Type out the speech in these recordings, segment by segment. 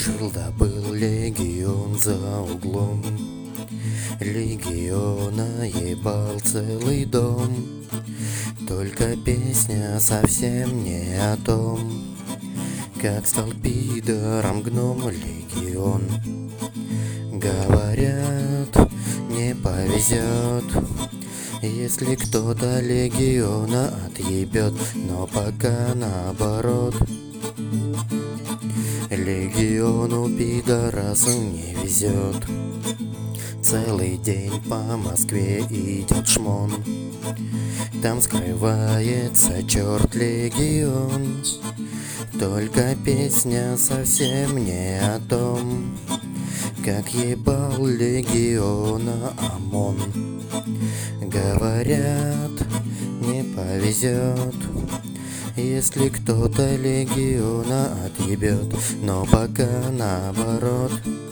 Жил да был легион за углом, легиона ебал целый дом. Только песня совсем не о том, как стал пидором гном легион. Говорят, не повезет, если кто-то легиона отъебет, но пока наоборот. Легиону пидорасу не везет. Целый день по Москве идет шмон, там скрывается черт легион. Только песня совсем не о том, как ебал легиона ОМОН. Говорят, не повезет, если кто-то легиона отъебет, но пока наоборот.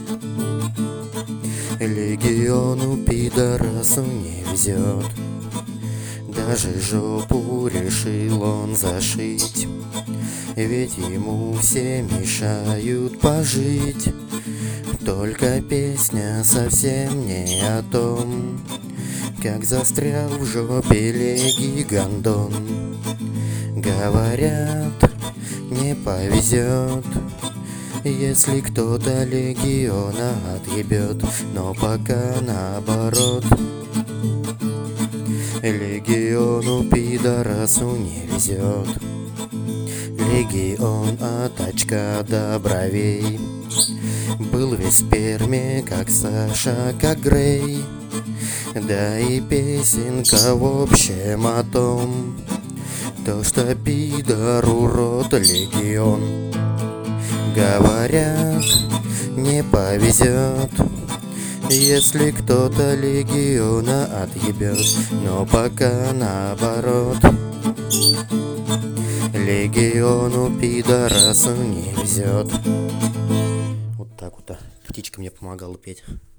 Легиону пидорасу не везет. Даже жопу решил он зашить, ведь ему все мешают пожить. Только песня совсем не о том, как застрял в жопе леги гондон. Говорят, не повезет, если кто-то легиона отъебет, но пока наоборот. Легиону пидорасу не везет. Легион от очка до бровей был весь в сперме, как Саша, как Грей. Да и песенка в общем о том, то, что пидор урод легион. Говорят, не повезет, если кто-то легиона отъебет, но пока наоборот. Легиону пидорасу не везет. Вот так вот, птичка мне помогала петь.